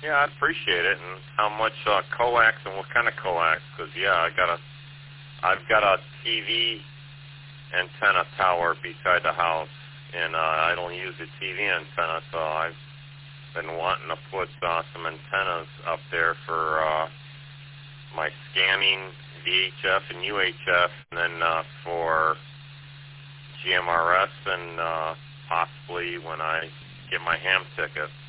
Yeah, I'd appreciate it. And how much coax and what kind of coax? Because I've got a TV antenna tower beside the house, and I don't use the TV antenna, so I've been wanting to put some antennas up there for my scanning VHF and UHF, and then for GMRS, and possibly when I get my ham ticket.